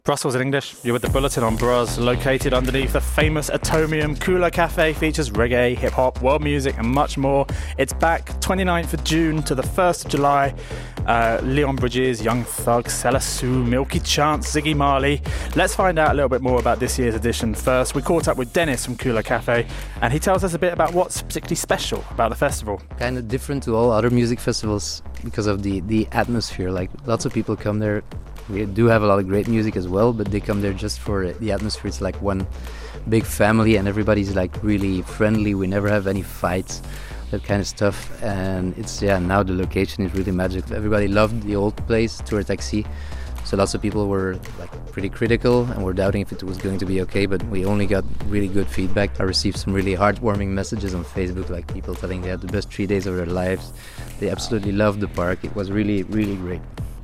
Brussels in English, you're with the Bulletin on Bros, located underneath the famous Atomium. Kula Cafe features reggae, hip-hop, world music and much more. It's back 29th of June to the 1st of July. Leon Bridges, Young Thug, Selassie, Milky Chance, Ziggy Marley. Let's find out a little bit more about this year's edition first. We caught up with Dennis from Kula Cafe and he tells us a bit about what's particularly special about the festival. Kind of different to all other music festivals because of the atmosphere. Like, lots of people come there. We do have a lot of great music as well, but they come there just for the atmosphere. It's like one big family and everybody's like really friendly. We never have any fights, that kind of stuff. And it's, now the location is really magical. Everybody loved the old place, Tour Taxi. So lots of people were like pretty critical and were doubting if it was going to be okay, but we only got really good feedback. I received some really heartwarming messages on Facebook, like people telling they had the best 3 days of their lives. They absolutely loved the park. It was really, really great.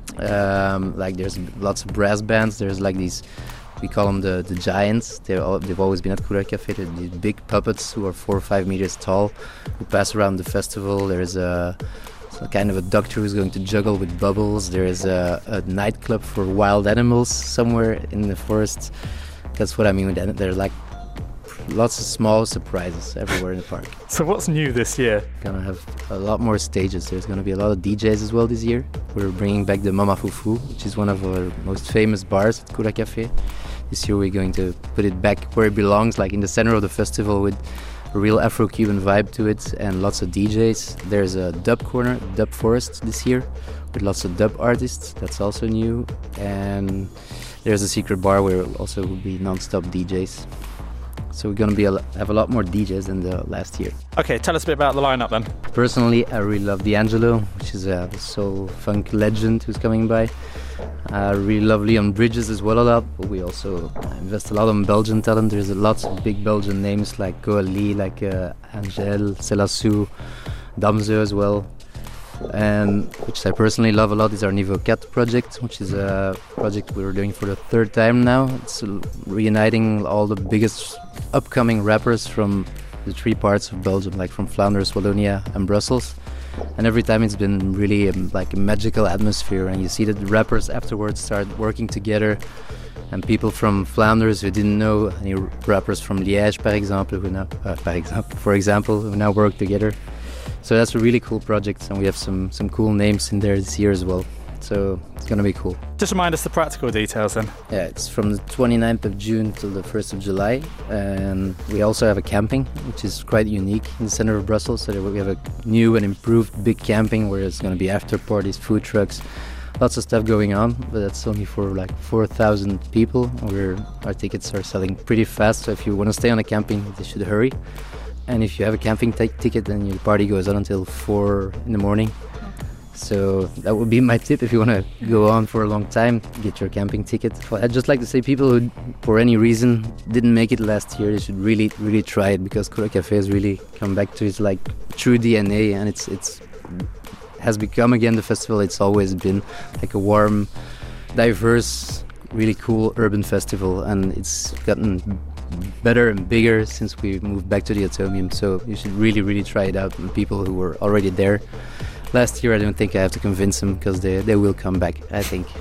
There's lots of brass bands. There's like these, we call them the giants. They've always been at Kula Cafe. They're these big puppets who are 4 or 5 meters tall, who pass around the festival. There's a kind of a doctor who's going to juggle with bubbles. There is a nightclub for wild animals somewhere in the forest. That's what I mean with that. There are like lots of small surprises everywhere in the park. So what's new this year? Gonna have a lot more stages. There's gonna be a lot of DJs as well this year. We're bringing back the Mama Fufu, which is one of our most famous bars at Kula Cafe. This year we're going to put it back where it belongs, like in the center of the festival with a real Afro-Cuban vibe to it and lots of DJs. There's a dub corner, Dub Forest this year, with lots of dub artists. That's also new. And there's a secret bar where also will be non-stop DJs. So we're going to have a lot more DJs than the last year. Okay, tell us a bit about the lineup then. Personally, I really love D'Angelo, which is a soul funk legend who's coming by. I really love Leon Bridges as well a lot, but we also invest a lot in Belgian talent. There's lots of big Belgian names like Coali, like Angel, Selassie, Damze as well. And which I personally love a lot is our Niveau 4 project, which is a project we're doing for the 3rd time now. It's reuniting all the biggest upcoming rappers from the 3 parts of Belgium, like from Flanders, Wallonia and Brussels. And every time it's been really like a magical atmosphere, and you see that the rappers afterwards start working together, and people from Flanders who didn't know any rappers from Liège, for example, who now work together. So that's a really cool project, and we have some cool names in there this year as well. So it's going to be cool. Just remind us the practical details then. Yeah, it's from the 29th of June till the 1st of July. And we also have a camping, which is quite unique in the center of Brussels. So we have a new and improved big camping where it's going to be after parties, food trucks, lots of stuff going on. But that's only for like 4,000 people. Our tickets are selling pretty fast. So if you want to stay on a camping, you should hurry. And if you have a camping ticket, then your party goes on until 4 in the morning. So that would be my tip if you want to go on for a long time, get your camping ticket. I'd just like to say people who, for any reason, didn't make it last year, they should really, really try it, because Kula Cafe has really come back to its like true DNA, and it's has become again the festival it's always been, like a warm, diverse, really cool urban festival, and it's gotten better and bigger since we moved back to the Atomium. So you should really, really try it out. And people who were already there last year, I don't think I have to convince them, because they will come back, I think.